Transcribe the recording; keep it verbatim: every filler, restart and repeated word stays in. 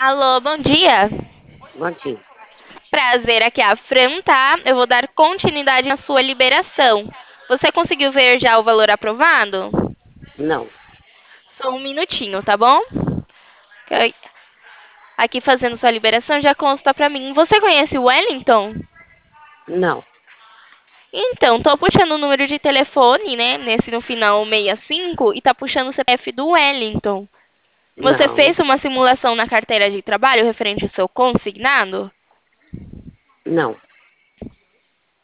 Alô, bom dia. Bom dia. Prazer, aqui é a Fran, tá? Eu vou dar continuidade na sua liberação. Você conseguiu ver já o valor aprovado? Não, Só um minutinho, tá bom? Que- Aqui fazendo sua liberação já consta pra mim. Você conhece o Wellington? não, Então, tô puxando o número de telefone, né? Nesse no final sessenta e cinco e tá puxando o C P F do Wellington. Você não, fez uma simulação na carteira de trabalho referente ao seu consignado? não.